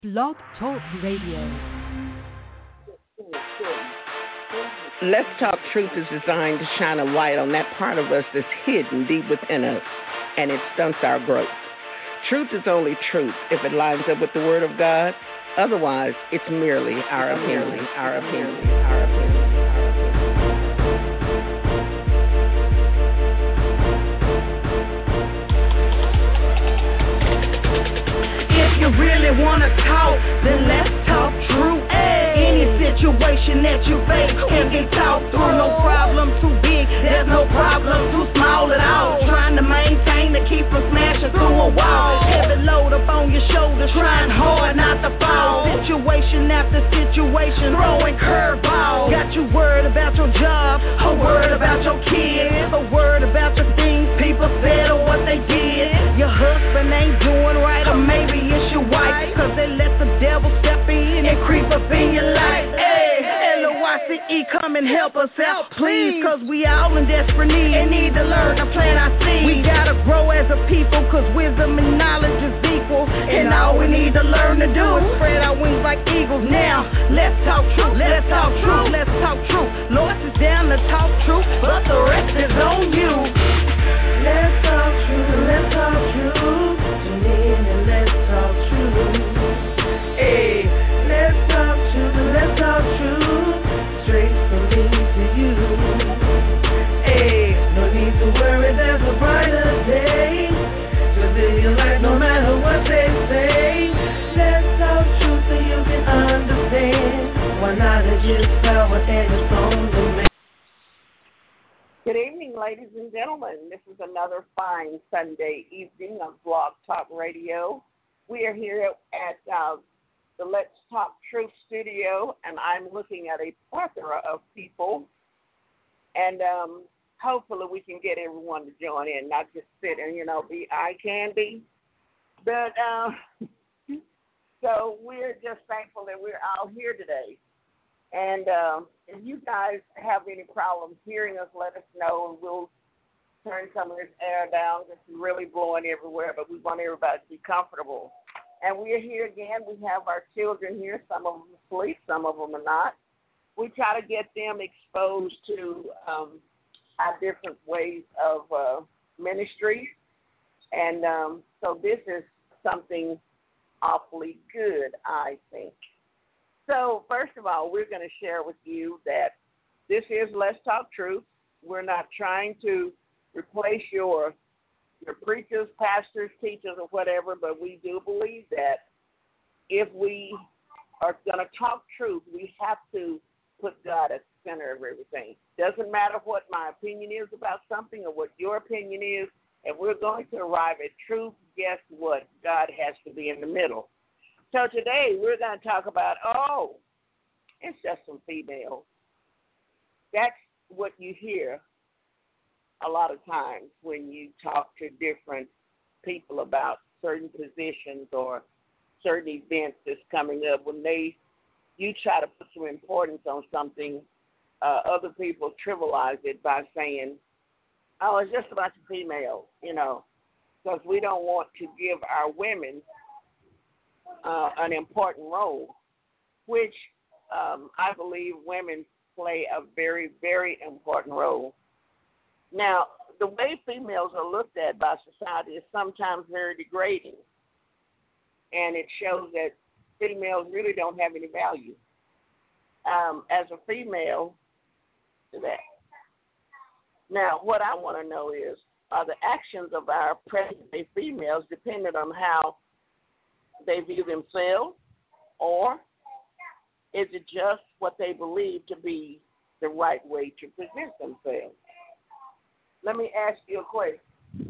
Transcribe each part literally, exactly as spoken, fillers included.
Blog Talk Radio. Let's Talk Truth is designed to shine a light on that part of us that's hidden deep within us, and it stunts our growth. Truth is only truth if it lines up with the Word of God. Otherwise, it's merely our opinion, our opinion, our opinion. You really wanna talk, then let's talk true. Ay. Any situation that you face can be talked through. No problem too big, there's no problem too small at all. Trying to maintain to keep from smashing through a wall. Heavy load up on your shoulders, trying hard not to fall. Situation after situation, throwing curveballs. Got you worried about your job, a word about your kids, a word about your things people said or what they did. Your husband ain't doing right, or maybe it's your wife, cause they let the devil step in and creep up in your life. Hey, L O Y C E, come and help us out, please, cause we all in desperate need and need to learn to plant our seeds. We gotta grow as a people, cause wisdom and knowledge is equal, and all we need to learn to do is spread our wings like eagles. Now, let's talk truth, let's talk truth, let's talk truth. Lord is down to talk truth, but the rest is on you. Let's talk truth, let's talk truth. Tune in and let's talk truth. Hey, let's talk truth, let's talk truth. Straight from me to you. Hey, no need to worry, there's a brighter day. Just live your life no matter what they say. Let's talk truth so you can understand why knowledge is power and it's on demand. Good evening, ladies and gentlemen. This is another fine Sunday evening of Blog Talk Radio. We are here at uh, the Let's Talk Truth studio, and I'm looking at a plethora of people, and um, hopefully we can get everyone to join in, not just sit and, you know, be eye candy. But uh, so we're just thankful that we're all here today. And uh, if you guys have any problems hearing us, let us know, and we'll turn some of this air down. It's really blowing everywhere, but we want everybody to be comfortable. And we're here again. We have our children here. Some of them asleep, some of them are not. We try to get them exposed to um, our different ways of uh, ministry. And um, so this is something awfully good, I think. So, first of all, we're going to share with you that this is Let's Talk Truth. We're not trying to replace your your preachers, pastors, teachers, or whatever, but we do believe that if we are going to talk truth, we have to put God at the center of everything. Doesn't matter what my opinion is about something or what your opinion is. If we're going to arrive at truth, guess what? God has to be in the middle. So today we're going to talk about, oh, it's just some females. That's what you hear a lot of times when you talk to different people about certain positions or certain events that's coming up. When they, you try to put some importance on something, uh, other people trivialize it by saying, oh, it's just about the females, you know, because we don't want to give our women Uh, an important role, which um, I believe women play a very, very important role. Now, the way females are looked at by society is sometimes very degrading, and it shows that females really don't have any value. Um, as a female, to that. Now, what I want to know is, are the actions of our present-day females dependent on how they view themselves, or is it just what they believe to be the right way to present themselves? Let me ask you a question.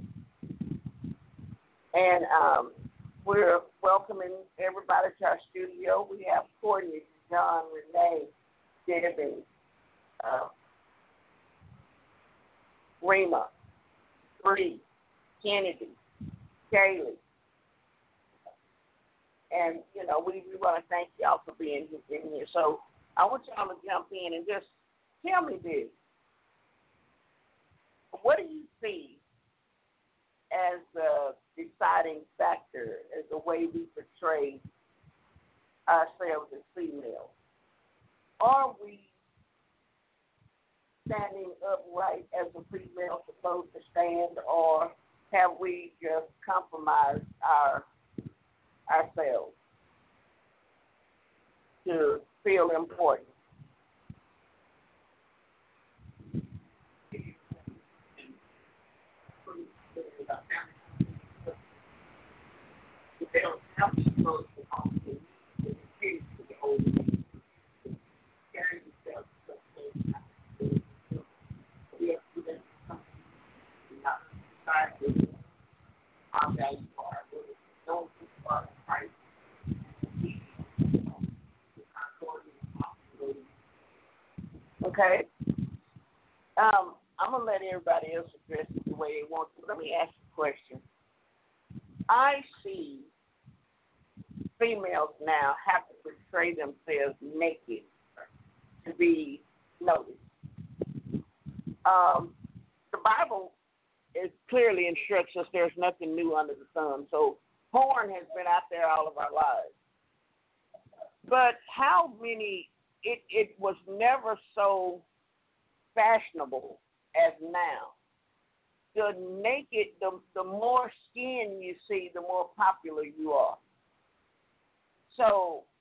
And um, we're welcoming everybody to our studio. We have Courtney, John, Renee, Debbie, uh, Rima, Bree, Kennedy, Kaylee. And, you know, we, we want to thank y'all for being here, being here. So I want y'all to jump in and just tell me this. What do you see as the deciding factor, as the way we portray ourselves as females? Are we standing upright as a female supposed to stand, or have we just compromised our ourselves to feel important? They don't have to close the home. It's kids to the older people. Carry themselves so we have to do that something. Not society. Our value for our women. Don't put our price. Okay. Um, I'm gonna let everybody else address it the way they want to. Let me ask you a question. I see females now have to portray themselves naked to be noticed. Um, the Bible is clearly instructs us there's nothing new under the sun. So porn has been out there all of our lives. But how many, it, it was never so fashionable as now. The naked, the, the more skin you see, the more popular you are. So,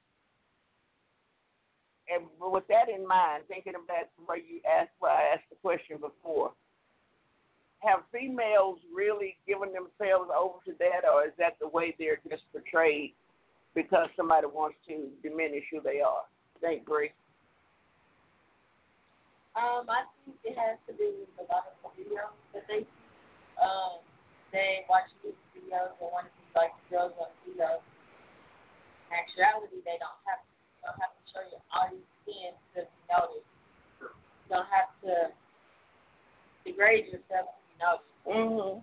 and with that in mind, thinking about where you asked, where I asked the question before, have females really given themselves over to that, or is that the way they're just portrayed because somebody wants to diminish who they are? Thank Grace. Um, I think it has to do with a lot of the videos that they see. Um, they watch these videos and want to be like the girls on videos. In actuality, they don't have to, don't have to show you all your skin to be noticed. You don't have to degrade yourself to be noticed. Mm-hmm.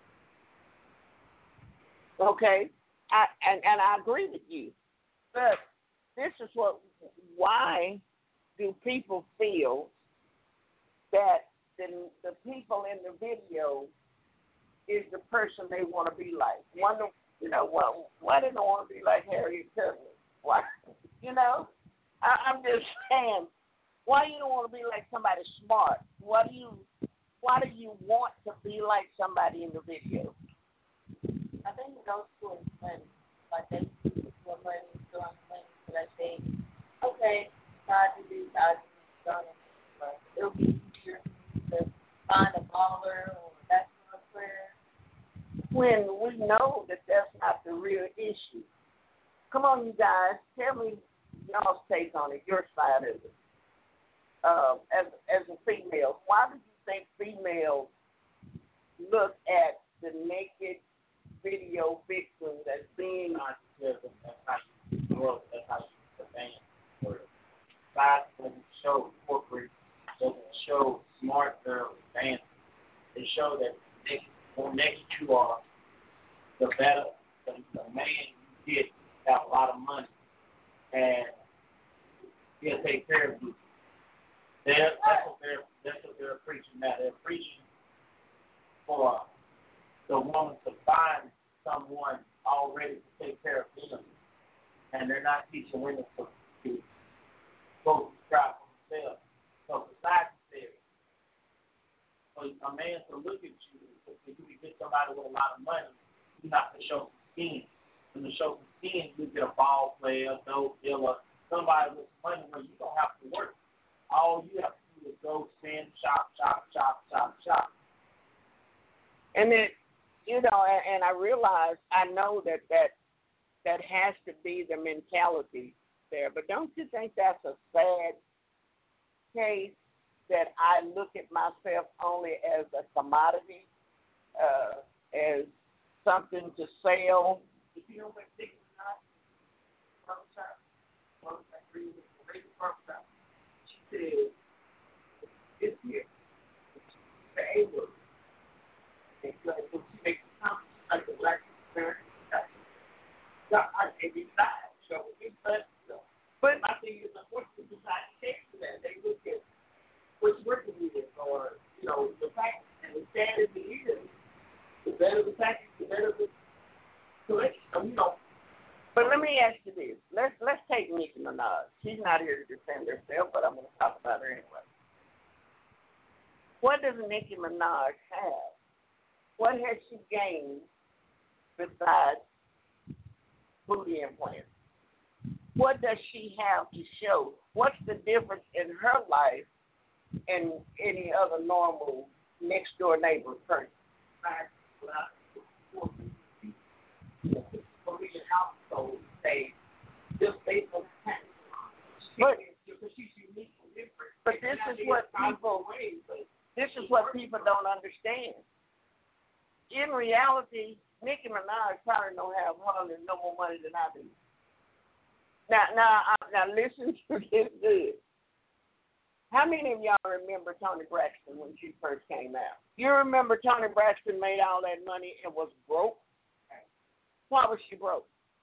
Okay, I, and, and I agree with you. But this is what, why do people feel that the, the people in the video is the person they want to be like? Wonder, you know, why, why they don't want to be like Harriet Tubman? Why, you know? I, I'm just saying, why you don't want to be like somebody smart? Why do you, why do you want to be like somebody in the video? I think it goes towards money. Like they see what money is doing, money, so they say, okay, I do this, I do this, I do this. But it'll be easier to find a baller or a basketball player when we know that that's not the real issue. Come on, you guys, tell me y'all's take on it, your side of it. Uh, as as a female, why do you think females look at the naked video victims as being not just that's how you grow, that's how you advance. Or God doesn't show corporate, doesn't show smart girls advancing. They show that the more naked you are, the better the, the man you get have a lot of money and he'll take care of you. They're, that's what they're that's what they're preaching now. They're preaching for the woman to find someone already to take care of them, and they're not teaching women to, to go strive for themselves. So society says, so a man to look at you, if you can get somebody with a lot of money, you have to show some skin. And to show some skin, you get a ball player, a dope dealer, somebody with money where you don't have to work. All you have to do is go spend, shop, shop, shop, shop, shop. And then, you know, and, and I realize, I know that, that that has to be the mentality there. But don't you think that's a sad case that I look at myself only as a commodity, uh, as something to sell? If you don't make tickets or not, first time, first time, read the first time. She said, it's here. The A word. And so she makes the comment, like the black parent. I can't be side. So it's but but my thing is, unfortunately, society takes to that. They look at which working it is, or you know, the fact, and the sadder the is, the better the package, the better the collection. So, you know. But let me ask you this: let's let's take take Nicki Minaj. She's not here to defend herself, but I'm going to talk about her anyway. What does Nicki Minaj have? What has she gained besides booty implants? What does she have to show? What's the difference in her life and any other normal next door neighbor person? Household say just based on that. But she's unique and different. But this is what people this is what people don't understand. In reality, Nicki Minaj probably don't have hardly no more money than I do. Now, now, now, listen to this good. How many of y'all remember Toni Braxton when she first came out? You remember Toni Braxton made all that money and was broke? Why was she broke?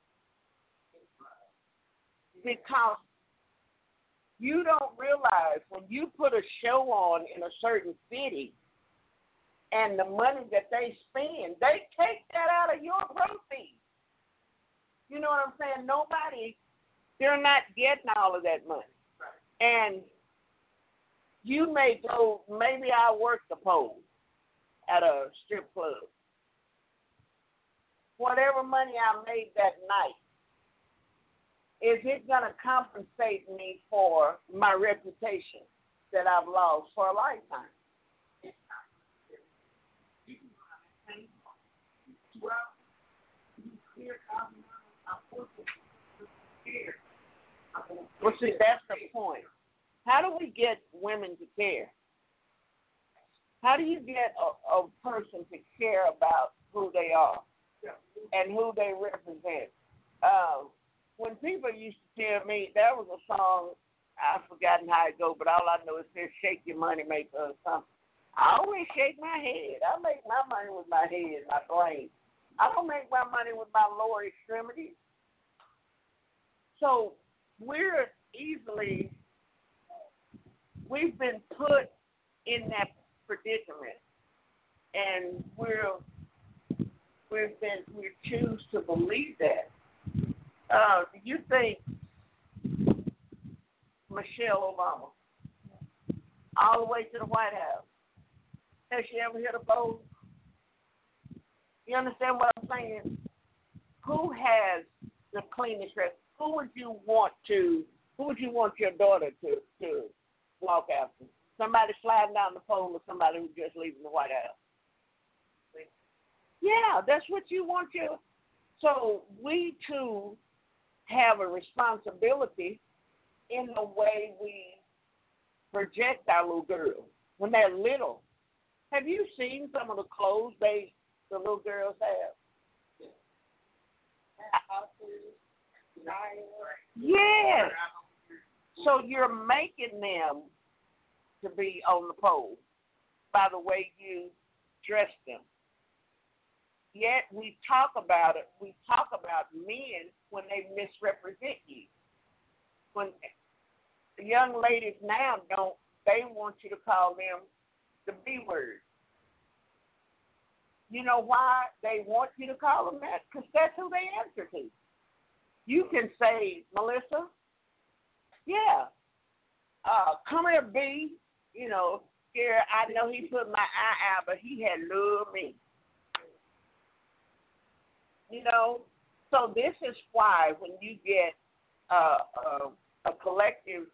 Because you don't realize when you put a show on in a certain city and the money that they spend, they take that out of your proceeds. You know what I'm saying? Nobody, they're not getting all of that money. And you may go, maybe I work the pole at a strip club. Whatever money I made that night, is it going to compensate me for my reputation that I've lost for a lifetime? Well, see, that's the point. How do we get women to care? How do you get a, a person to care about who they are and who they represent? Uh, when people used to tell me, there was a song, I've forgotten how it goes, but all I know is it says, shake your money maker or something. I always shake my head. I make my money with my head, my brain. I don't make my money with my lower extremities. So we're easily, we've been put in that predicament, and we're, we've been, we choose to believe that. Uh, do you think Michelle Obama, all the way to the White House, has she ever hit a bowl? You understand what I'm saying? Who has the cleanest dress? Who would you want to? Who would you want your daughter to to walk after? Somebody sliding down the pole, or somebody who's just leaving the White House? Yeah, that's what you want your. So we too have a responsibility in the way we project our little girls when they're little. Have you seen some of the clothes they the little girls have? Yes. So you're making them to be on the pole by the way you dress them. Yet we talk about it. We talk about men when they misrepresent you. When the young ladies now don't, they want you to call them the B word. You know why they want you to call them that? Because that's who they answer to. You can say, Melissa, yeah, uh, come here, B. You know, here, I know he put my eye out, but he had loved me. You know, so this is why when you get uh, uh, a collective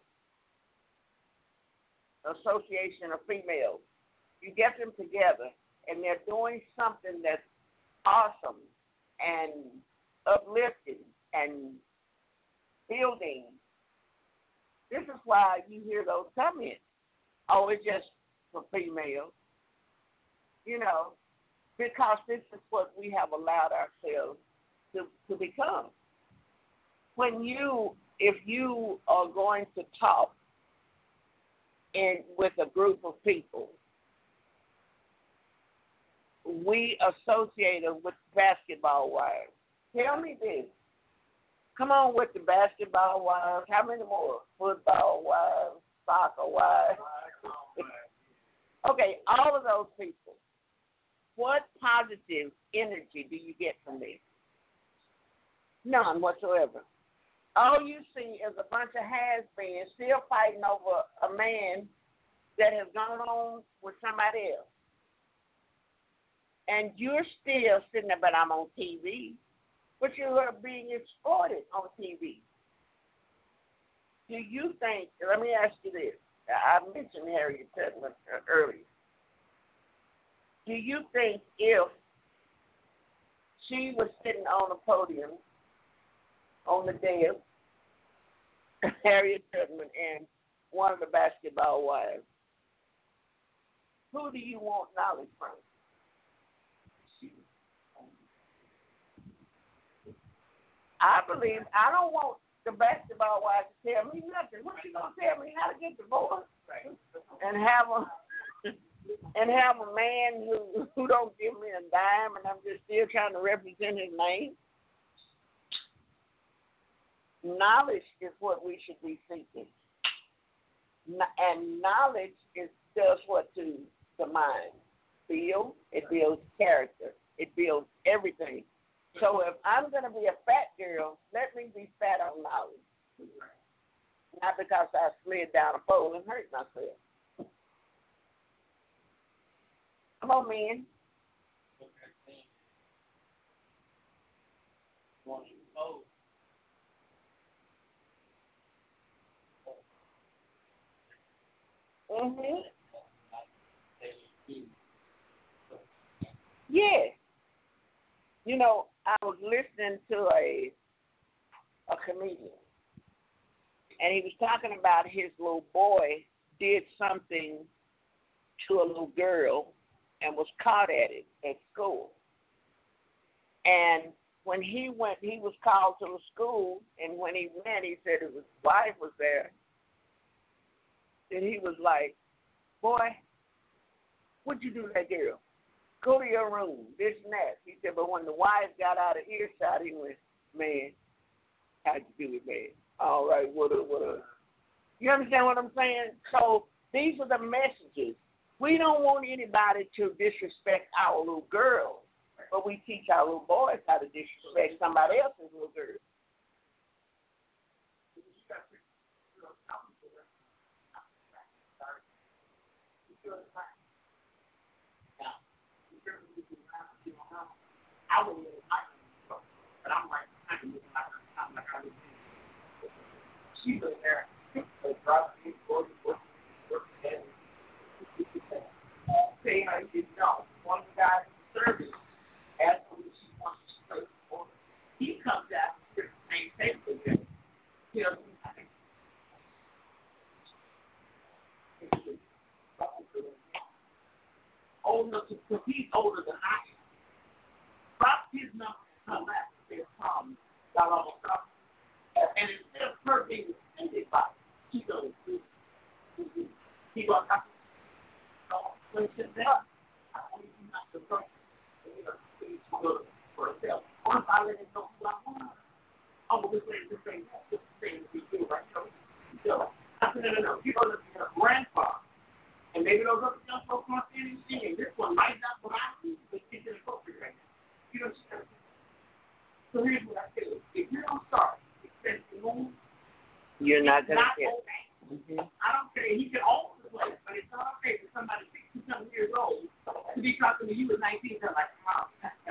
association of females, you get them together, and they're doing something that's awesome and uplifting and building. This is why you hear those comments. Oh, it's just for females. You know, because this is what we have allowed ourselves to, to become. When you, if you are going to talk in with a group of people, we associate them with basketball wives. Tell me this. Come on with the basketball wives. How many more? Football wives, soccer wives. Okay, all of those people. What positive energy do you get from this? None whatsoever. all you see is a bunch of has-beens still fighting over a man that has gone on with somebody else. And you're still sitting there, but I'm on T V. But you are being exploited on T V. Do you think, let me ask you this. I mentioned Harriet Tubman earlier. Do you think if she was sitting on a podium on the day of Harriet Tubman and one of the basketball wives, who do you want knowledge from? I believe I don't want the basketball wife to tell me nothing. What you gonna tell me how to get divorced? And have a and have a man who who don't give me a dime, and I'm just still trying to represent his name. Knowledge is what we should be seeking, and knowledge is does what to the mind. Build it builds character. It builds everything. So if I'm going to be a fat girl, let me be fat on knowledge. Not because I slid down a pole and hurt myself. Come on, man. Mm-hmm. Yeah. You know, I was listening to a a comedian, and he was talking about his little boy did something to a little girl and was caught at it at school. And when he went, he was called to the school, and when he went, he said his wife was there. And he was like, boy, what'd you do to that girl? Go to your room, this and that. He said, but when the wife got out of earshot, he went, man, how'd you do it, man? All right, what up, what up? You understand what I'm saying? So these are the messages. We don't want anybody to disrespect our little girls, but we teach our little boys how to disrespect somebody else's little girl. I was really like her, but I'm like, I can look like her. I'm like, I was she was there. They dropped me, working, working, working, working. Saying I did know. One guy in service asked her what she wants to play for. He comes out and the same table with him. You know, I think. Old enough to, because he's older than I am. Drop his number and come back and say a problem. Y'all almost stop. And instead of her being offended by it, she goes, he goes, I when she said that, I want you not to go. You know, please go for herself. Once I let him know who I want, I'm going to say the same thing. This thing we do right now. So I said, no, no, no. You know, look at her grandfather. And maybe those other young folks aren't saying anything. This one might not what I do, but she's inappropriate right now. You know, so here's what I tell you. If you don't start expecting moves, you're not going to get it. Okay. Mm-hmm. I don't care. He can own the place, but it's not okay for somebody sixty-something years old to be talking to you at nineteen. They're like, wow.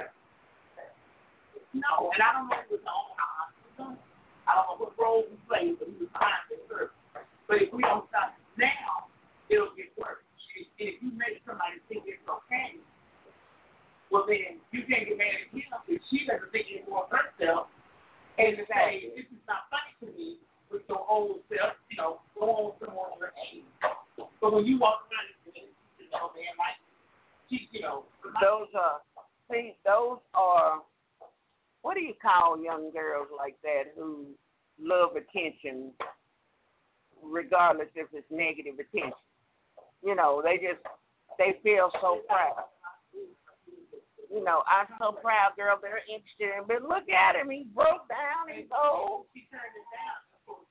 No, and I don't know if it was the own house. I don't know what role he played, but he was behind the service. But if we don't stop now, it'll get worse. And if you make somebody think it's okay, well, then you can't get mad at him if she doesn't think anymore of herself and to say, this is not funny to me with your old self, you know, go on someone your age. But when you walk around and say, you know, man, like, she, you know. Those are, see, those are, what do you call young girls like that who love attention regardless if it's negative attention? You know, they just, they feel so proud. You know, I'm so proud, girl, they're interested in, but look at him, he broke down, he's old. She turned it down.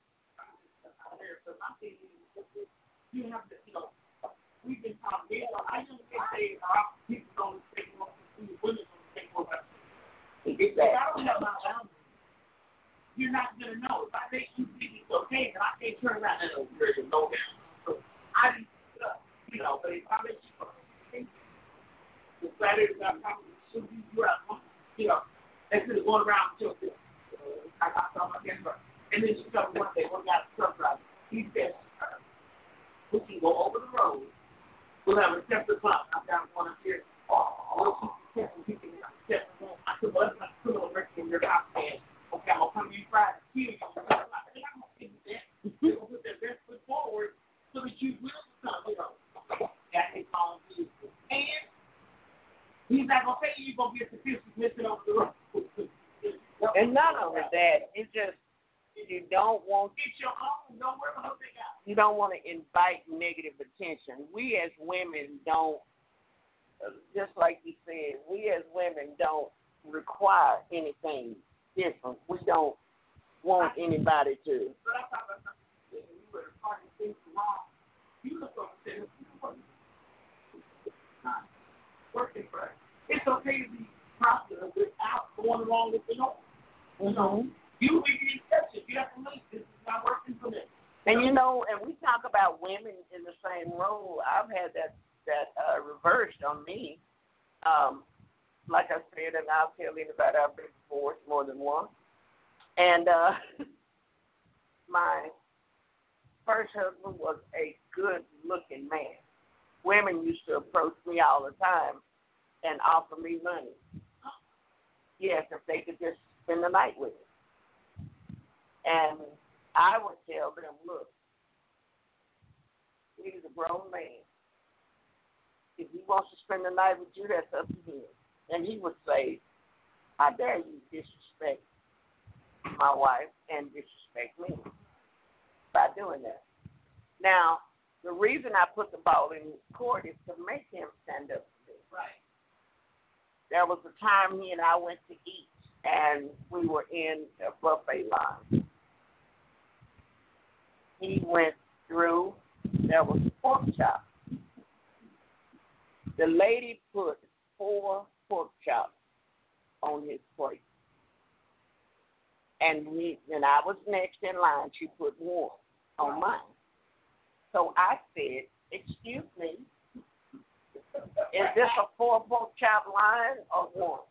You have to, you know, we've been talking, I don't think they are, people don't take more, women don't take more. If I don't have my boundaries, you're not going to know. If I turn around and you're ready to go down. So I just, uh, you know, but if I make you the Saturday night probably should be out, you know, instead of going around till this. I got some of them, and then she told me one day, one guy, truck driver, he said, we can go over the road. We'll have a separate club. I've got one up here. Oh, we'll keep the separate room. I said, well, let's not put on record in your house, man. Okay, I'm going to come in Friday. Here you go. I'm not going to do that. They're going to put their best foot forward so that you will become, you know, that they call you. And he's not going to say you're going to be a statistic missing over the road. And not only that, it's just you don't want Get your own. Don't worry about what they got. you don't want to invite negative attention. We as women don't, just like you said, we as women don't require anything different. We don't want anybody to. But I thought about something you said, you were part of things wrong. You look over and say, working for us. It's okay to be popular without going along with the norm. You know, you be the exception. You have to make this is not working for me. And you know, and we talk about women in the same role. I've had that that uh, reversed on me. Um, like I said, and I'll tell anybody I've been divorced more than once. And uh, my first husband was a good-looking man. Women used to approach me all the time and offer me money. Yes, if they could just spend the night with me. And I would tell them, look, he's a grown man. If he wants to spend the night with you, that's up to him. And he would say, how dare you disrespect my wife and disrespect me by doing that. Now, the reason I put the ball in court is to make him stand up to me. Right. There was a time he and I went to eat, and we were in a buffet line. He went through, there was pork chops. The lady put four pork chops on his plate. And we, and I was next in line. She put one on mine. So I said, excuse me, is this a four pork chop line or one?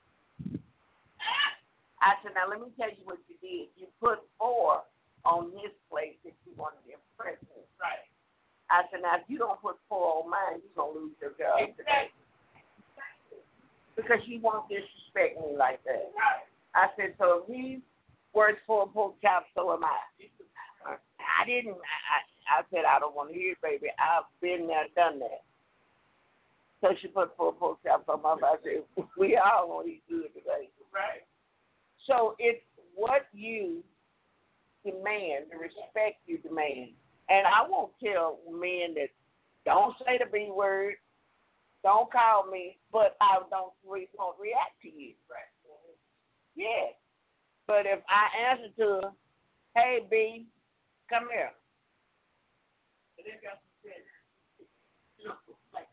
I said, now let me tell you what you did. You put four on his plate that you wanted to impress me. Right. I said, now if you don't put four on mine, you're going to lose your job today. Because you won't disrespect me like that. I said, so if he works for a pork chop, so am I. I didn't, I, I said, I don't want to hear it, baby. I've been there, done that. So she put four pork chops on my mouth. I said, we all want to eat good today. Right. So it's what you demand, the respect you demand. And I won't tell men that don't say the B word, don't call me, but I don't re- won't react to you. Right. Yeah. But if I answer to her, hey, B, come here. And then got some sense. You know, like,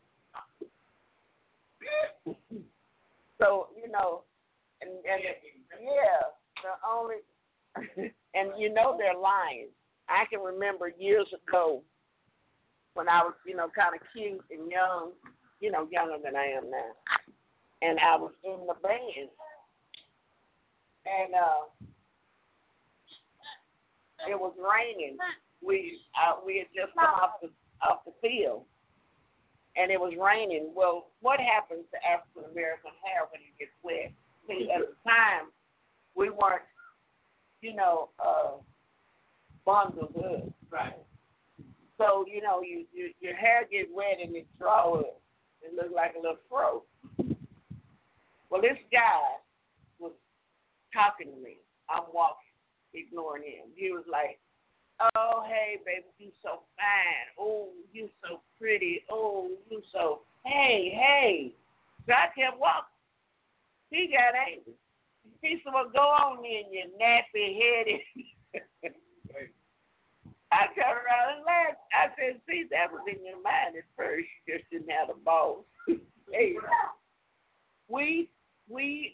so, you know, and, and yeah, the only, and you know they're lying. I can remember years ago when I was, you know, kind of cute and young, you know, younger than I am now. And I was in the band. And uh, it was raining. We uh, we had just come off the off the field, and it was raining. Well, what happens to African American hair when it gets wet? See, at the time, we weren't, you know, uh, bundled up. right. So you know, you, you your hair gets wet and it draws up. It looks like a little fro. Well, this guy was talking to me. I'm walking, ignoring him. He was like, oh, hey, baby, you so fine. Oh, you so pretty. Oh, you so, hey, hey. So I kept walking. He got angry. He said, well, go on in, you nappy-headed. I turned around and laughed. I said, see, that was in your mind at first. You just didn't have the balls. Hey, we, we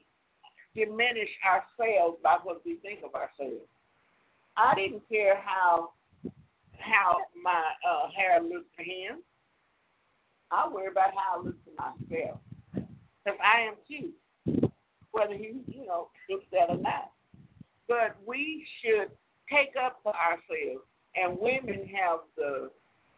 diminish ourselves by what we think of ourselves. I didn't care how how my uh, hair looks to him. I worry about how I look to myself. Because I am cute, whether he, you know, thinks that or not. But we should take up for ourselves, and women have the,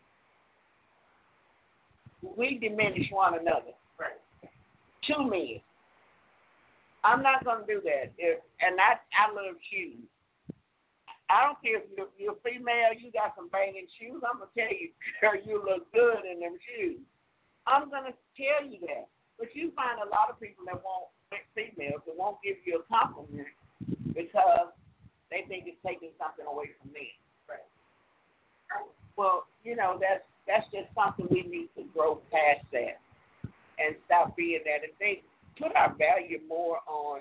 we diminish one another. Right. Two men. I'm not going to do that. If, and I, I love shoes. I don't care if you're, you're female, you got some banging shoes. I'm going to tell you, girl, you look good in them shoes. I'm going to tell you that. But you find a lot of people that won't, females, that won't give you a compliment because they think it's taking something away from men. Right. Well, you know, that's that's just something we need to grow past that and stop being that and think, put our value more on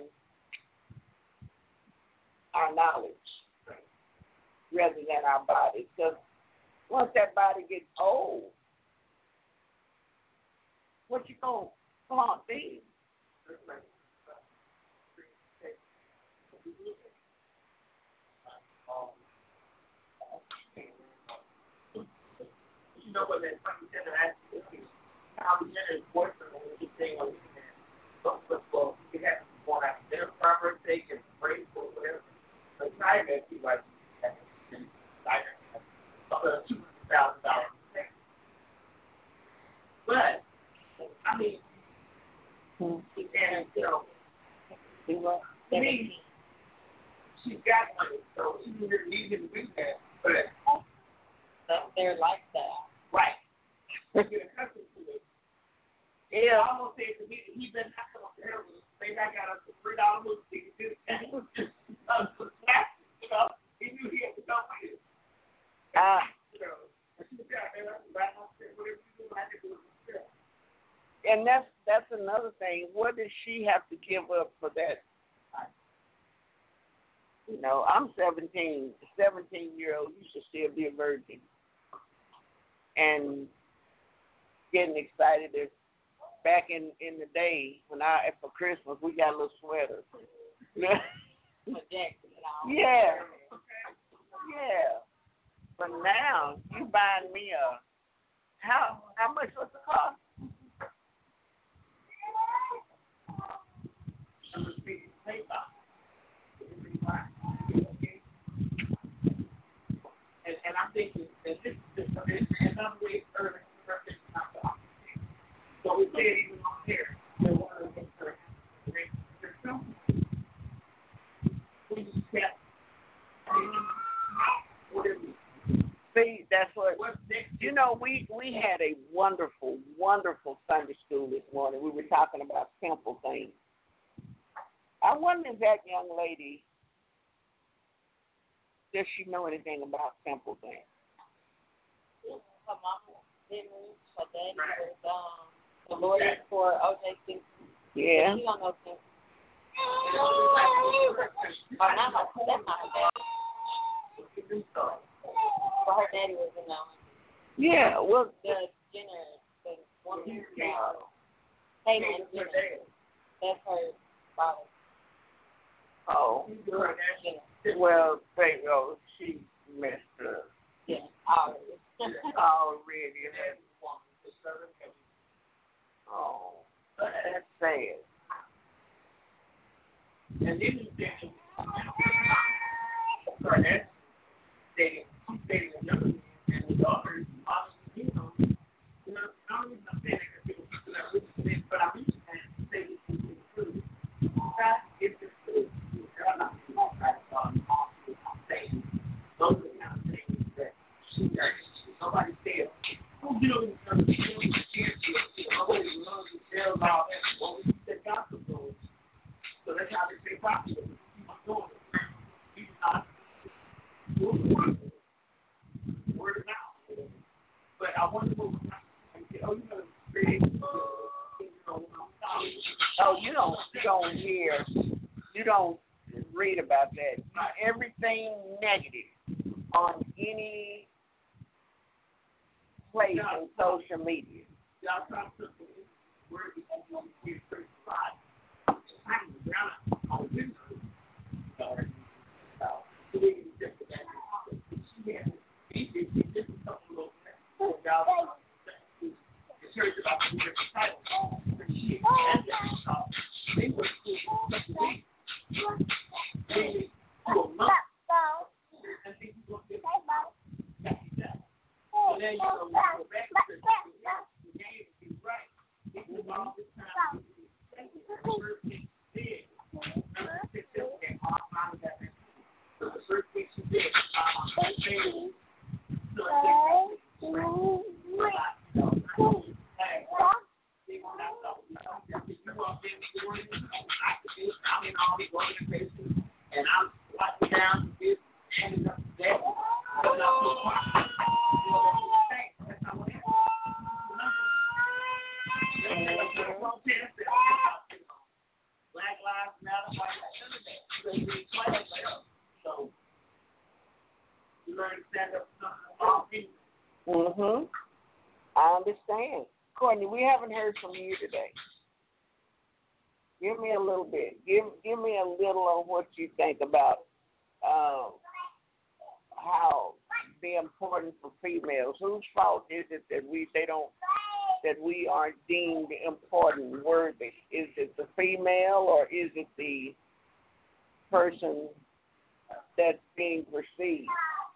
our knowledge rather than our bodies. Because once that body gets old, what you going to flaunt these? You know what that funny thing I asked you is how Jenner's boyfriend was just saying on the internet. But well, he had going out to dinner for our birthday and break or whatever. But Tiger, he like Tiger up to two hundred thousand dollars. But I mean, Hmm. and you know, See what? to me, she's got money, so she didn't need to do that. But That's their lifestyle. right, you get accustomed to it. Yeah. I almost said to me that he been knocking on the head with maybe I got us a three dollar movie ticket. And it was just uh, you know, he knew he had to come with it. Uh, You know, and she was out there, right? I said, whatever you do, I can do it myself. and that's that's another thing. What does she have to give up for that? You know, I'm seventeen. seventeen-year-old used to still be a virgin. And getting excited is back in, in the day when I, for Christmas, we got little sweaters. Yeah. Yeah. But now, you buying me a, how, how much was the cost? I'm just speaking play about and, and I'm thinking that this is another way of earning purpose, not the opposite. So we said even on here, they want to make sure there's something. We just kept, whatever. See, that's what, What's next? you know, we, we had a wonderful, wonderful Sunday school this morning. We were talking about simple things. I wonder if that young lady, does she know anything about simple things? Her mama didn't. Her daddy was um, the lawyer for O J Simpson. Yeah. She don't know Simpson. Oh, not her. That's not her daddy. But her daddy was in um, Yeah, well, the Jenner, the woman. Uh, Hayden Jenner. That's her father. oh, Jenner. well, Pharaoh, she messed up Yeah, already. already. Oh, that's sad. And then you think, sorry, they they another and the daughter, obviously, you know, you know, I don't even know saying that because people that really think, but I'm just saying this is true. That is the truth. I'm not going to saying those are the kind of things that she does. Nobody said, oh, you know, you know, nobody loves to tell about that. Well, we said gospel rules. So that's how they stay popular. Keep doing it. Keep not word of mouth. But I wonder what was happening. Oh, you know, create, you know, Oh, you don't, you don't hear, you don't read about that. Everything negative on any place in social media. y'all talk to the word is going to be pretty lot. I'm around on this. Sorry. So, she had, she just different titles. Shit, that's just talk. They were cool. They they do a month. And they do a bit. So then you know, we go back to the game if he's right. It was all this time. The first thing she did, remember the picture that all out of that. So the first thing she did, um, she so I I'm in all these organizations, and I'm watching down this and up that. So now, so far, you know, that's not what happened. Black Lives Matter, White Lives Matter. So you learn to stand up for all people. Mm-hmm. I understand. Courtney, we haven't heard from you today. Give me a little bit. Give give me a little on what you think about um, how the importance for females. Whose fault is it that we they don't that we aren't deemed important, worthy? Is it the female or is it the person that's being perceived?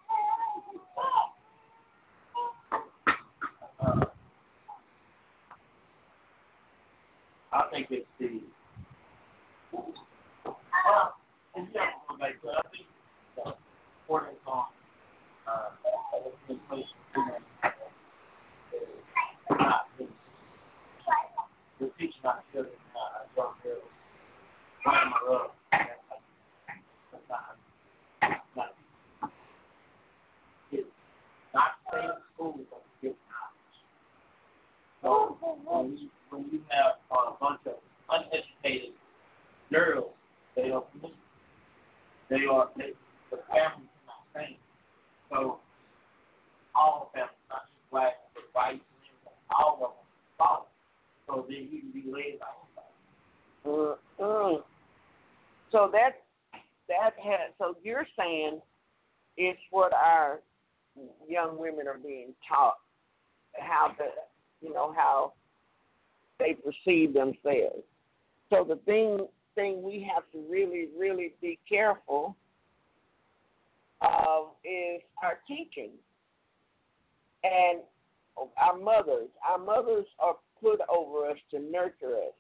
Uh, I think it's the. Well, it's just like I think the importance on uh, inflation is not the teaching our children, uh, young girls, why am I love? That's not, not, it's not staying in school, but get knowledge. So when you, when you have uh, a bunch of uneducated girls, they are they are they, the families are not same. So all families, not just black, but white, all of them follow. So then you can be led by somebody. Mm-hmm. So that that has so you're saying it's what our young women are being taught, how the you know how they perceive themselves. So the thing thing we have to really, really be careful of is our teaching. And our mothers. Our mothers are put over us to nurture us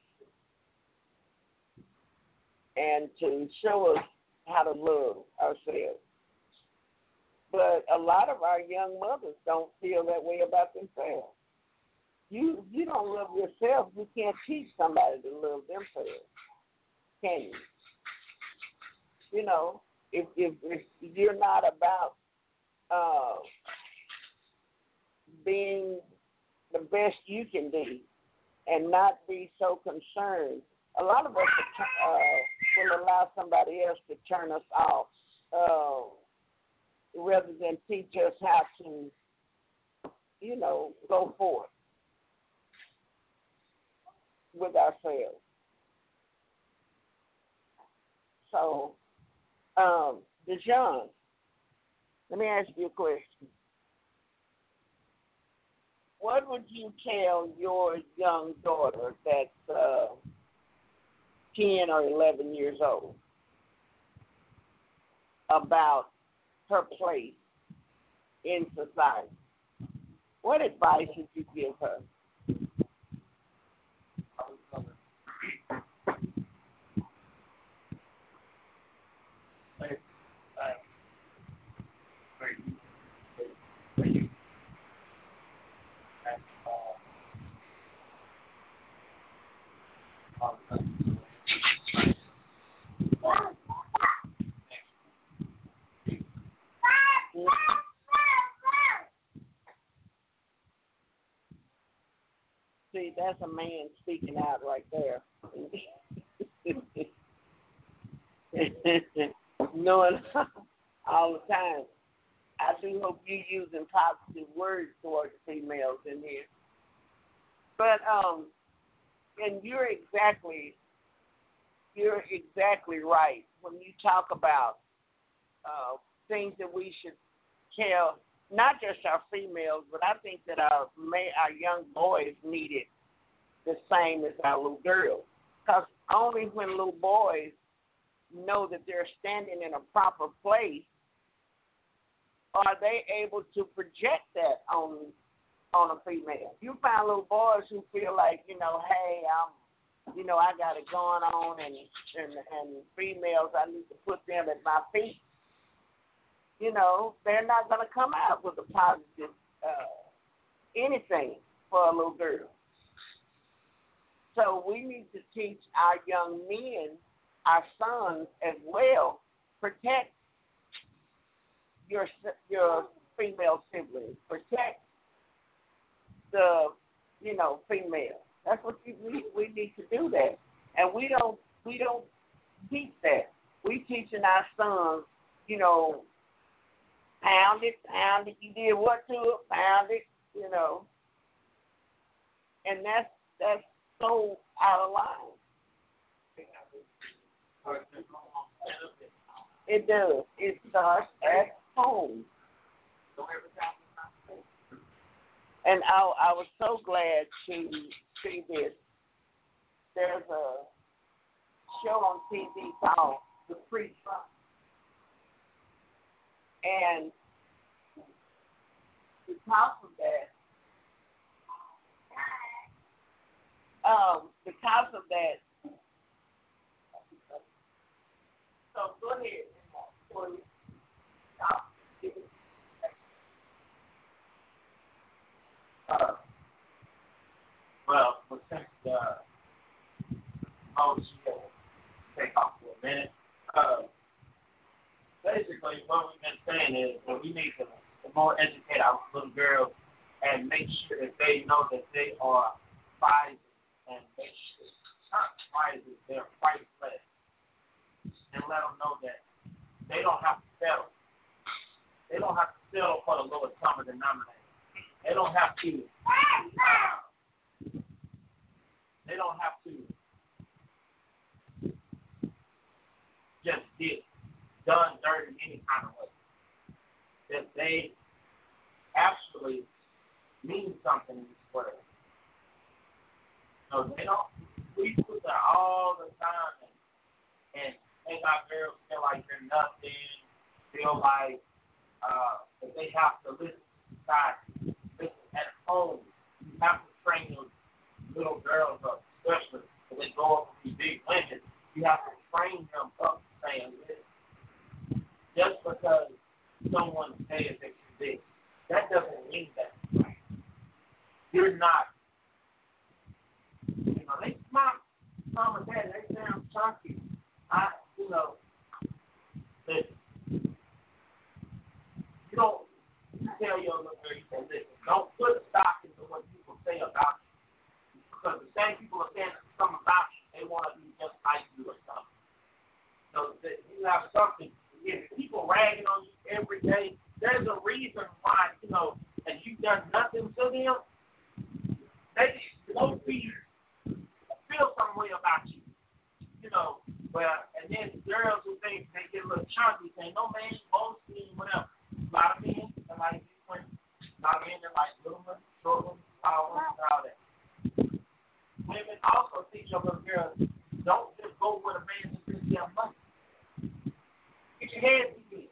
and to show us how to love ourselves. But a lot of our young mothers don't feel that way about themselves. You you don't love yourself, you can't teach somebody to love themselves, can you? You know, if if, if you're not about uh, being the best you can be and not be so concerned, a lot of us uh, will allow somebody else to turn us off uh, rather than teach us how to, you know, go forth with ourselves. So, um, Dejon, let me ask you a question. What would you tell your young daughter that's uh, ten or eleven years old about her place in society? What advice would you give her? See, that's a man speaking out right there. Knowing all the time. I do hope you're using positive words towards females in here. But um, and you're exactly you're exactly right when you talk about uh, things that we should tell not just our females, but I think that our may, our young boys need it the same as our little girls. Because only when little boys know that they're standing in a proper place are they able to project that on on a female. You find little boys who feel like, you know, hey, I'm, you know, I got it going on, and and and females, I need to put them at my feet. You know, they're not going to come out with a positive uh, anything for a little girl. So we need to teach our young men, our sons as well, protect your your female siblings, protect the, you know, female. That's what you, we we need to do that, and we don't we don't teach that. We teaching our sons, you know, pound it, pound it. You did what to it? Pound it, you know, and that's that's so out of line. It does. It starts at home. And I, I was so glad to see this. There's a show on T V called The Preacher. And because of that, um, because of that, so go ahead. Uh, well, since uh, oh, she take off for a minute. Uh, basically, what we've been saying is that we need to more educate our little girls and make sure that they know that they are prizes, and make sure not prizes, they're priceless, and let them know that they don't have to settle. They don't have to settle for the lowest common denominator. They don't have to. They don't have to just get done dirty any kind of way. That they actually mean something in this world. So they don't. We put that all the time and, and make our girls feel like they're nothing. Feel like uh, that they have to listen to society. At home, you have to train your little girls up, especially when they go up with these big women. You have to train them up saying this. Just because someone says that you're big, that doesn't mean that. You're not. You know, they smart, mom and dad, they sound chunky. I, you know, that you don't. You tell your little girl, you say, listen, don't put stock into what people say about you. Because the same people are saying something about you, they want to be just like you or something. So that you have something. If people ragging on you every day, there's a reason why, you know, and you've done nothing to them, they won't be, feel some way about you. You know, well, and then girls who think they get a little chunky say, no man, most men, whatever. A lot of men, they like different. A lot of men, they like little ones, short ones, tall ones, and all that. Women also teach your little girls, don't just go with a man who gives them money. Get your head together.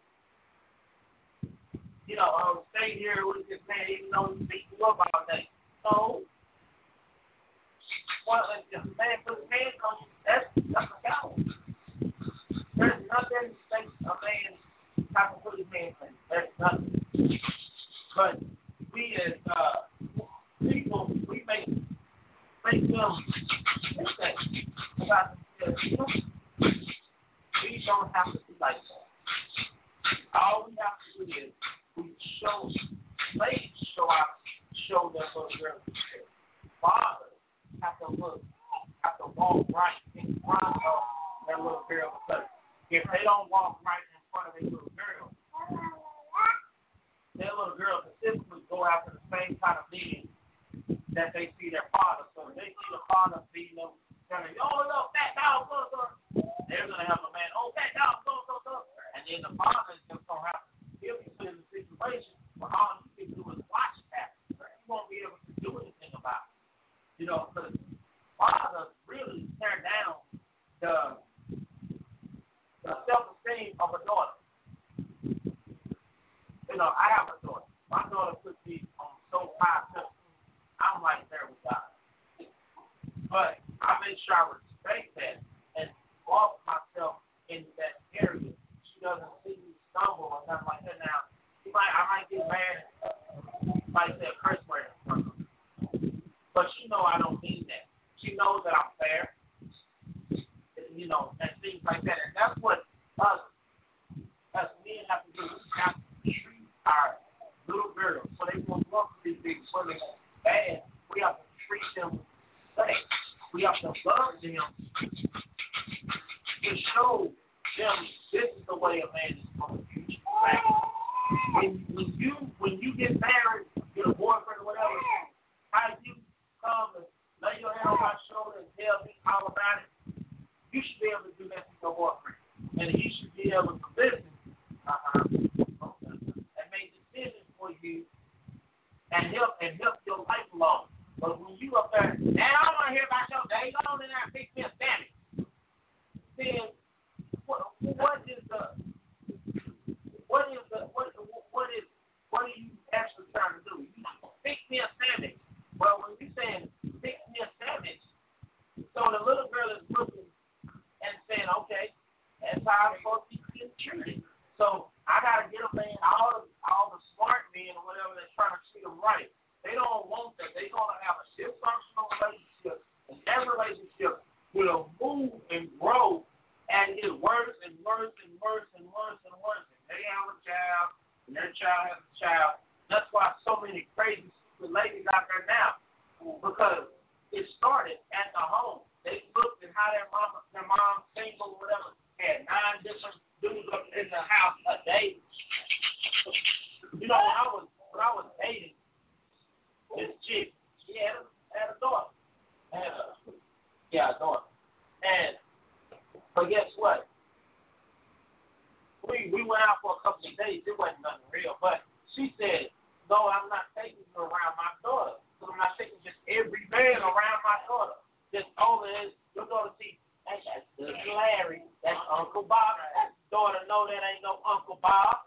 You know, um, stay here with this man even though he beat you up all day. So, well, if a man puts his hands on you, that's, that's a coward. There's nothing that makes a man have to put his hands on you. That's nothing. But we as uh, people, we make, make them think about themselves. We don't have to be like that. All we have to do is we show, ladies show out, show their little girls. Fathers have to look, have to walk right in front of their little girl, because if they don't walk right in front of their little girl, their little girl can typically go after the same kind of beating that they see their father. So if they see the father beating them, telling them, oh, look, fat dog, go, go, they're going to have a man, oh, fat dog, go, go, go. And then the father is just going to have to give you to the situation where all you can do is watch that. You won't be able to do anything about it. You know, because know, I have a daughter. My daughter puts me on so high pedestal. I'm right there with God. But I make sure I respect that and walk myself in that area. She doesn't see me stumble or nothing like that. Now, she might, I might get mad, might say a curse word in front of her. But she know I don't mean that. She knows that I'm fair, you know, and things like that. And that's what us, us men have to do. We have to treat our little girls so they won't walk to these big women bad. We have to treat them safe. We have to love them to show them this is the way a man is supposed to be. Right? When, when you when you get married, get a boyfriend or whatever, how you come and lay your hand on my shoulder and tell me all about it, you should be able to do that to your boyfriend. And he should be able to listen uh-huh, and make decisions for you and help and help your life along. But when you up there, man, I don't want to hear about your day. Go on in there and fix this, damn it. Then what, what is the what is the what what is what are you actually trying to do? You fix me a sandwich. Well, when you saying fix me a sandwich, so the little girl is looking and saying, okay, that's how I'm supposed to be treated. So I gotta get a man, all the all the smart men or whatever that's trying to treat them right. They don't want that. They're going to have a dysfunctional relationship, and that relationship will move and grow and get worse and worse and worse and worse and worse. And they have a child, and their child has a child. That's why so many crazy stupid ladies out there now, because it started at the home. They looked at how their mama, their mom, single, whatever, had nine different dudes up in the house a day. You know, when I was when I was dating this chick, she had a, had a daughter. Had a, yeah, a daughter. And, but guess what? We we went out for a couple of days. It wasn't nothing real. But she said, no, I'm not taking her around my daughter. So I'm not taking just every man around my daughter. Just over his, your daughter see, hey, that's Larry. That's Uncle Bob. That daughter know that ain't no Uncle Bob.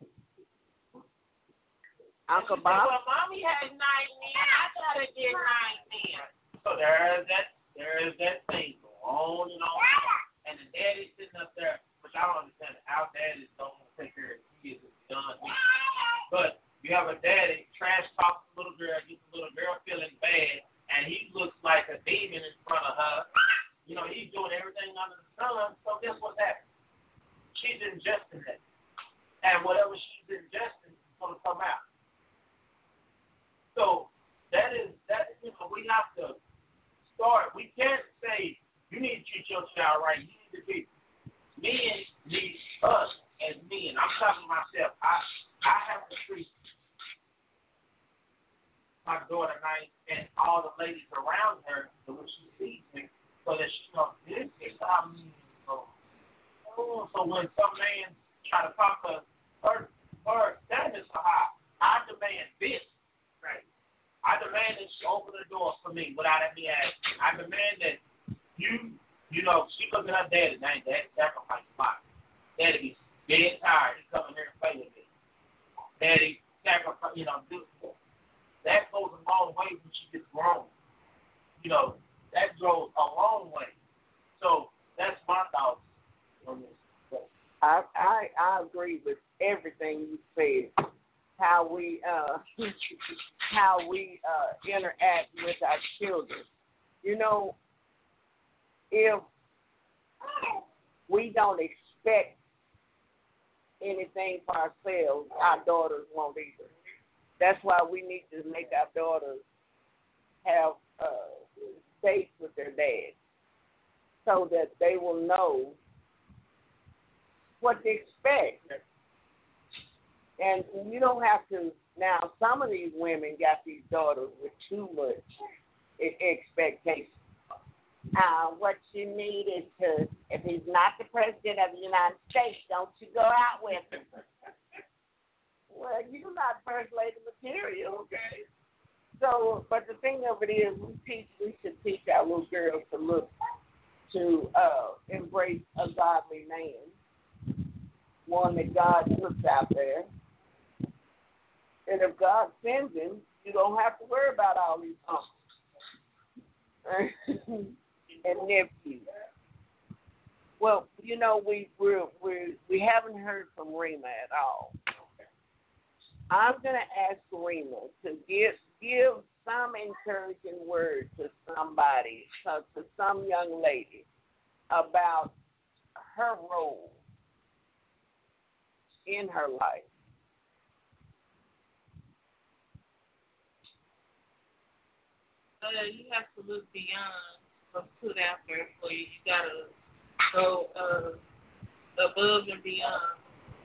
Uncle Bob? Well, mommy has nine men. I gotta get nine men. So there is that, there is that thing going on and on. And the daddy's sitting up there, which I don't understand. Our daddies don't want to take care of the kids. It's done. But you have a daddy trash talk the little girl, get the little girl feeling bad, and he looks like a demon in front of her. You know, he's doing everything under the sun. So guess what's happening? She's ingesting it. And whatever she's ingesting is going to come out. So that is that. You know, we have to start. We can't say you need to treat your child right. You need to be. Men need us as men. I'm talking to myself. I I have to treat my daughter nice and all the ladies around her so when she sees me, so that she knows this is how men go. Oh, so when some man try to talk to her, her standards are high. I demand this. Right. I demand that she open the door for me without me asking. I demand that you, you know, she look at her daddy. Now, daddy sacrifice a lot. Daddy be dead tired. He come in here and play with me. Daddy sacrifice, you know, do that goes a long way when she gets grown. You know, that goes a long way. So that's my thoughts on this. I I I agree with everything you said. How we uh how we uh interact with our children. You know, if we don't expect anything for ourselves, our daughters won't either. That's why we need to make our daughters have uh space with their dad, so that they will know what to expect. And you don't have to, now some of these women got these daughters with too much expectation. Uh, what you need is to, if he's not the president of the United States, don't you go out with him. Well, you're not first lady material, okay? So, but the thing of it is, we teach, we should teach our little girls to look, to uh, embrace a godly man, one that God puts out there. And if God sends him, you don't have to worry about all these uncles and nephews. Well, you know, we we we we haven't heard from Rima at all. I'm gonna ask Rima to give give some encouraging word to somebody, uh, to some young lady, about her role in her life. Uh, you have to look beyond what's put out there for you. You gotta go uh, above and beyond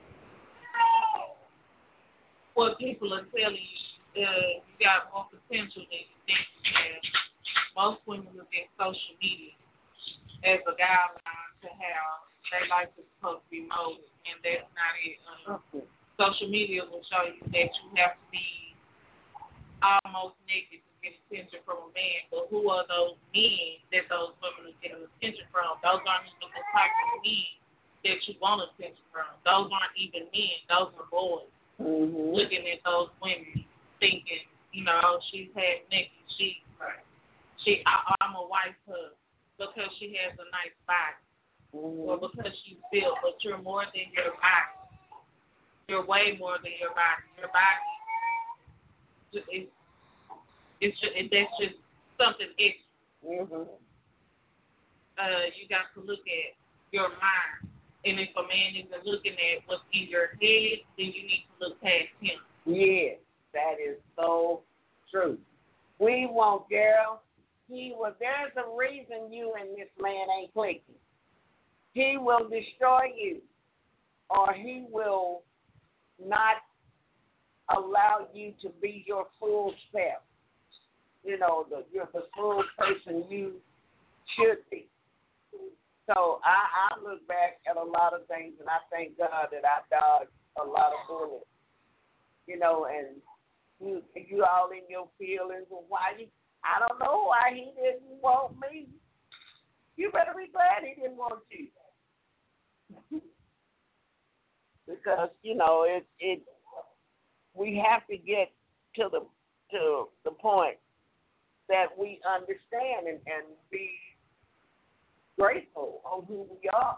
what people are telling you. Uh, you got more potential than you think you have. Most women look at social media as a guideline to how their life is supposed to be molded, and that's not it. Um, social media will show you that you have to be almost naked to get attention from a man, but who are those men that those women are getting attention from? Those aren't even the type of men that you want attention from. Those aren't even men. Those are boys. Mm-hmm. Looking at those women, thinking, you know, she's had naked, she, she, I, I'm a wife her because she has a nice body, mm-hmm. or because she's built. But you're more than your body. You're way more than your body. Your body is, it's just, it, that's just something extra. Mm-hmm. Uh, you got to look at your mind. And if a man isn't looking at what's in your head, then you need to look past him. Yes, that is so true. We want, girl, he will, there's a reason you and this man ain't clicking. He will destroy you, or he will not allow you to be your full self. You know, the, you're the full person you should be. So I, I look back at a lot of things, and I thank God that I dodged a lot of bullets. You know, and you you all in your feelings of why you. I don't know why he didn't want me. You better be glad he didn't want you, because you know it it. We have to get to the to the point that we understand and, and be grateful on who we are.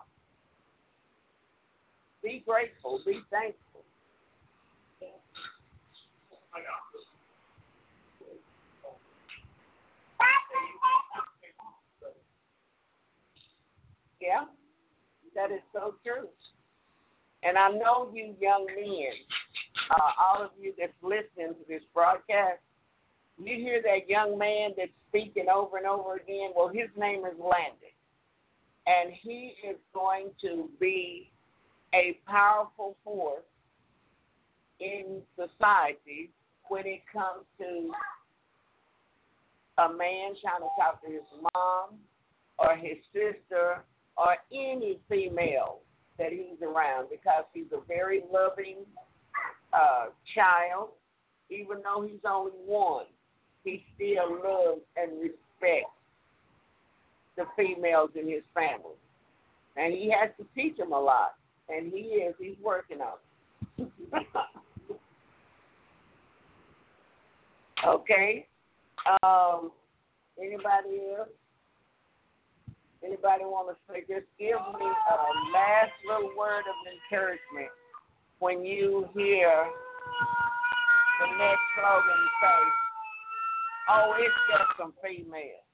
Be grateful. Be thankful. Yeah, that is so true. And I know you young men, uh, all of you that's listening to this broadcast, you hear that young man that's speaking over and over again. Well, his name is Landon. And he is going to be a powerful force in society when it comes to a man trying to talk to his mom or his sister or any female that he's around, because he's a very loving uh, child. Even though he's only one, he still loves and respects the females in his family. And he has to teach them a lot. And he is. He's working on it. Okay. Um, anybody else? Anybody want to say, just give me a last little word of encouragement when you hear the next slogan say, oh, it's just some females.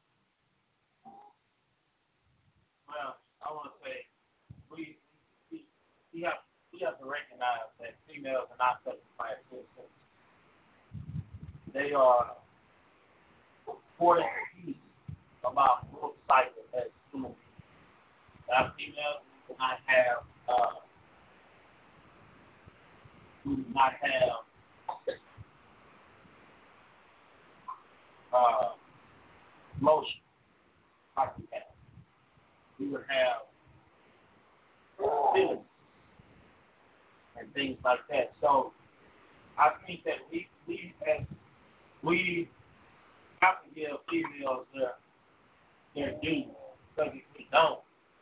Well, I want to say we, we we have we have to recognize that females are not second-class citizens. They are important pieces of our growth cycle as human beings. Our females do not have uh, we do not have uh, motion like we have. We would have feelings and things like that. So I think that we we as we have to give females their their due, because if we don't,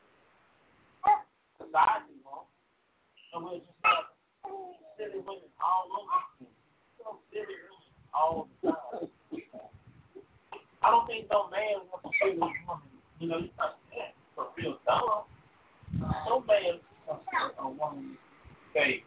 society won't, and we'll just have silly women all over the place. really, really all the time. I don't think no man wants to see this woman. You know, you like, man, for real dumb. No man wants to see a woman say,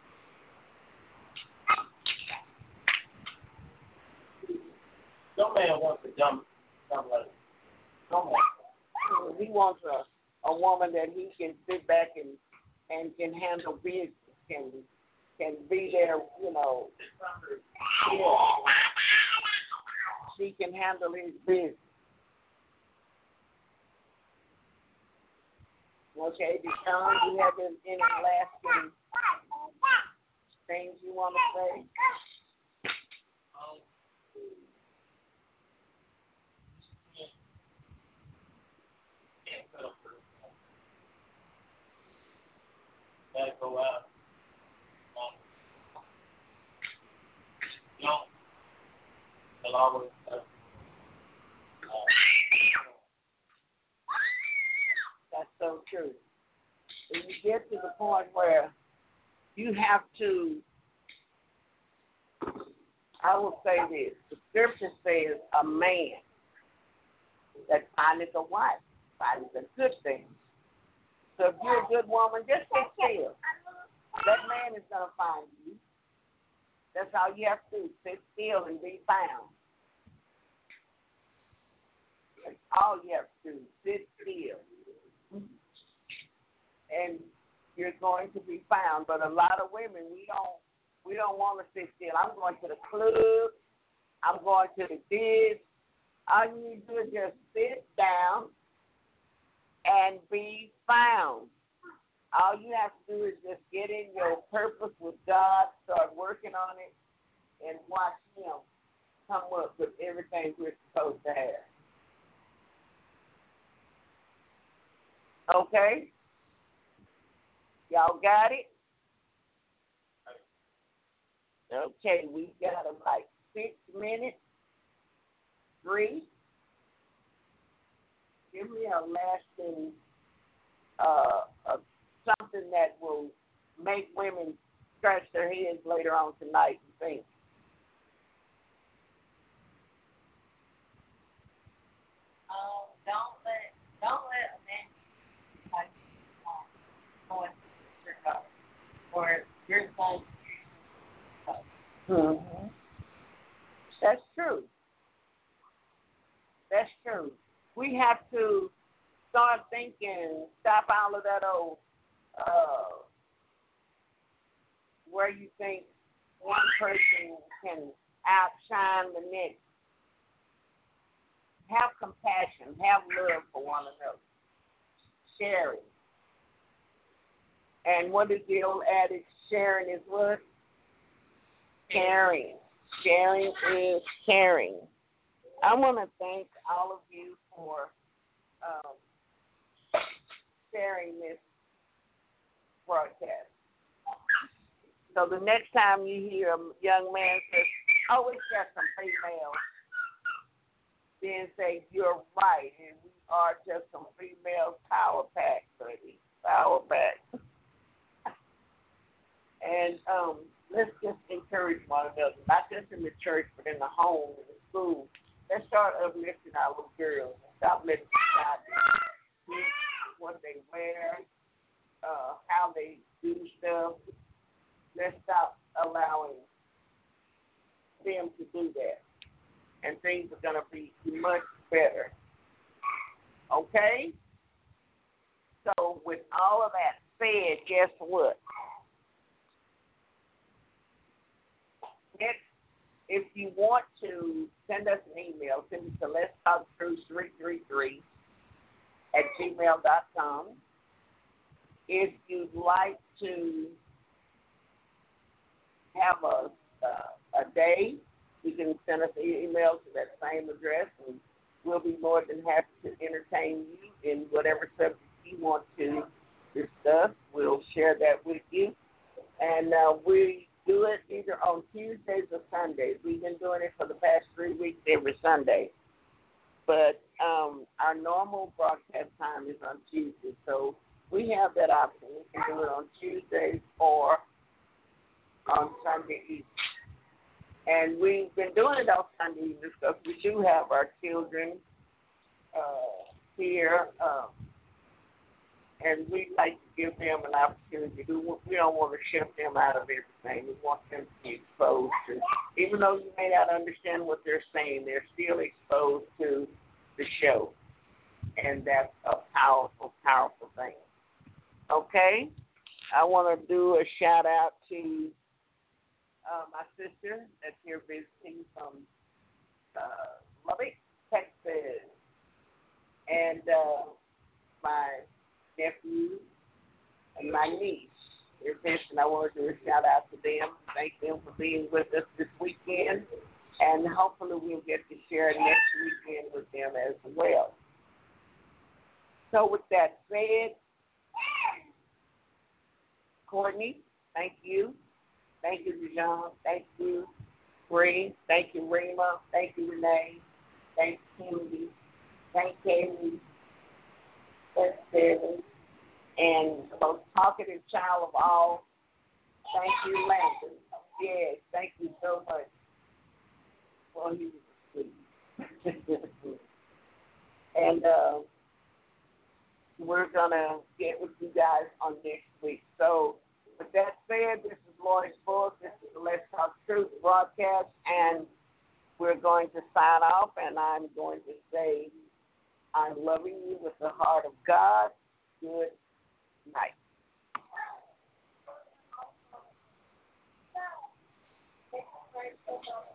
no man wants to dumb something like that. No man. He wants a, a woman that he can sit back and, and can handle business, can can be there, you know. Yeah. She can handle his business. Okay, Deshaun, do you have any lasting things you want to say? Gotta go out. Um, you know, they'll always uh, That's so true. When you get to the point where you have to, I will say this, the scripture says a man that findeth a wife findeth a good thing. So if you're a good woman, just sit still. That man is going to find you. That's all you have to do, sit still and be found. That's all you have to do, sit still. And you're going to be found. But a lot of women, we don't we don't want to sit still. I'm going to the club. I'm going to the this. All you need to do is just sit down and be found. All you have to do is just get in your purpose with God, start working on it, and watch Him come up with everything we're supposed to have. Okay? Y'all got it? Okay, we got like six minutes. Three. Give me a lasting, uh, uh, something that will make women scratch their heads later on tonight and think. Um, don't let don't let a man like um, go into your house or your son. Mm-hmm. That's true. That's true. We have to start thinking, stop all of that old, uh, where you think one person can outshine the next. Have compassion, have love for one another. Sharing. And what is the old adage? Sharing is what? Caring. Sharing is caring. I want to thank all of you for um, sharing this broadcast. So the next time you hear a young man say, oh, it's just some females, then say, you're right, and we are just some female power pack, baby. Power pack. And um, let's just encourage one another, not just in the church, but in the home, in the school. Let's start uplifting our little girls and stop letting society what they wear, uh, how they do stuff. Let's stop allowing them to do that. And things are going to be much better. Okay? So with all of that said, guess what? Next, if you want to send us an email, send it to let's talk truth three three three at gmail dot com. If you'd like to have a uh, a day, you can send us an email to that same address, and we'll be more than happy to entertain you in whatever subject you want to discuss. We'll share that with you. And uh, we do it either on Tuesdays or Sundays. We've been doing it for the past three weeks every Sunday. But um, our normal broadcast time is on Tuesday, so we have that option. We can do it on Tuesdays or on Sunday evening. And we've been doing it on Sunday evenings because we do have our children uh, here, um, and we'd like to give them an opportunity. We, we don't want to shift them out of everything. We want them to be exposed to, even though you may not understand what they're saying, they're still exposed to the show. And that's a powerful, powerful thing. Okay? I want to do a shout out to uh, my sister that's here visiting from uh, Lubbock, Texas. And uh, my nephew and my niece. And I want to do a shout out to them. Thank them for being with us this weekend. And hopefully we'll get to share next weekend with them as well. So with that said, Courtney, thank you. Thank you, Dijon. Thank you, Bree. Thank you, Rima. Thank you, Renee. Thank you, Kennedy. Thank you, Thank you, and the most talkative child of all, thank you, Landon. Yes, thank you so much. Well, he was asleep. And uh, we're going to get with you guys on next week. So, with that said, this is Lois Bullock. This is the Let's Talk Truth broadcast, and we're going to sign off, and I'm going to say, I'm loving you with the heart of God. Good night.